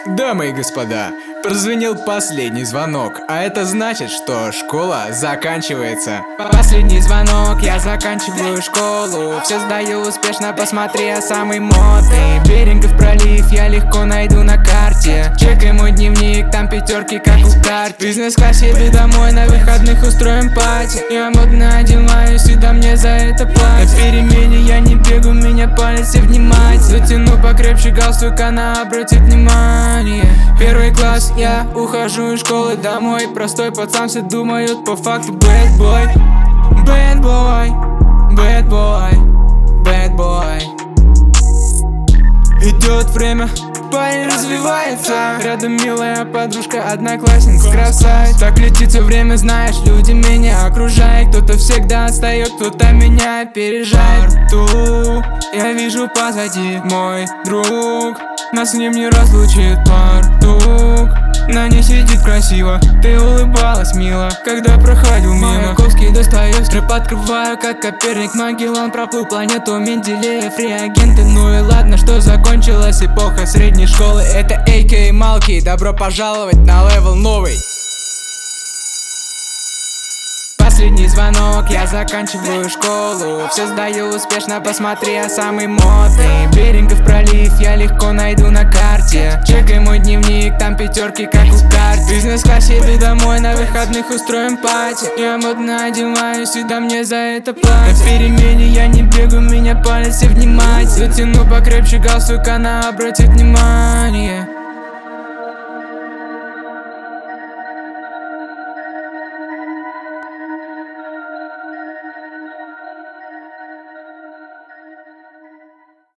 Дамы и господа, прозвенел последний звонок, а это значит, что школа заканчивается. Последний звонок, я заканчиваю школу. Все сдаю успешно, посмотри, я самый модный. Берингов пролив я легко найду на карте. Чекай мой дневник, там пятерки как в карте. В бизнес-класс еду домой, на выходных устроим пати. Я модно одеваюсь, и да мне за это платят. На перемене я не бегу, меня палят все внимать. Затяну покрепче галстук, она обратит внимание. Первый класс, я ухожу из школы домой. Простой пацан, все думают по факту bad boy. Bad boy, bad boy, bad boy. Идет время, парень развивается. Рядом милая подружка, одноклассница, красавица. Так летит все время, знаешь, люди меня окружают. Кто-то всегда отстает, кто-то меня опережает. Ту, я вижу позади мой друг, нас с ним не разлучит фартук. На ней сидит красиво, ты улыбалась мило, когда проходил мимо. Маяковский достаю, стрэп открываю, как Коперник, Магеллан проплыл планету Менделеев, реагенты. Ну и ладно, что закончилась эпоха средней школы. Это AK Малки, добро пожаловать на левел новый. Последний звонок, я заканчиваю школу. Все сдаю успешно, посмотри, я самый модный. Берингов пролив я легко найду на карте. Чекай мой дневник, там пятерки как в карте. В бизнес-класс еду домой, на выходных устроим пати. Я модно одеваюсь, и да мне за это платят. На перемене я не бегу, меня палят все внимать. Затяну покрепче галстук, она обратит внимание.